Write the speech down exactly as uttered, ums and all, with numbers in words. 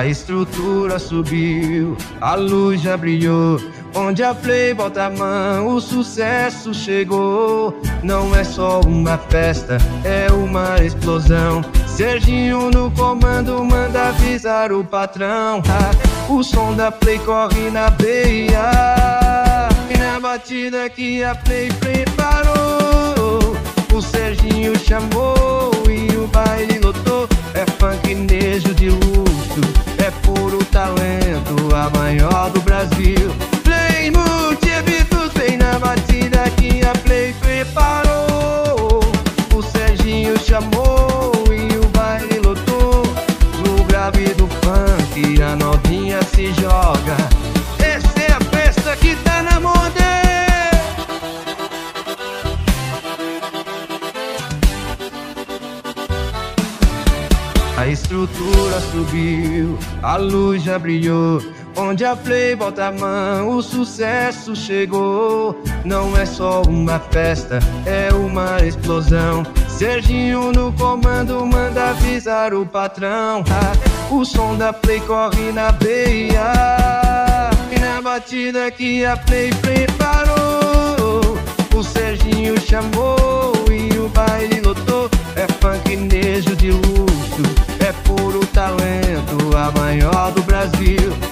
estrutura subiu, a luz já brilhou. Onde a Play bota a mão, o sucesso chegou. Não é só uma festa, é uma explosão. Serginho no comando, manda avisar o patrão. Ah, o som da Play corre na veia, e na batida que a Play preparou, o Serginho chamou e o baile lotou. É funknejo de luxo, é puro talento, a maior do Brasil. Play multi-eventos, vem na batida que a Play preparou, o Serginho chamou e o baile lotou. No grave do funk a novinha se joga, essa é a festa que tá na moda. A estrutura subiu, a luz já brilhou. Onde a Play bota a mão, o sucesso chegou. Não é só uma festa, é uma explosão. Serginho no comando, manda avisar o patrão. Ah, o som da Play corre na veia, e na batida que a Play preparou, o Serginho chamou e o baile lotou. É funknejo de luxo, é puro talento, a maior do Brasil.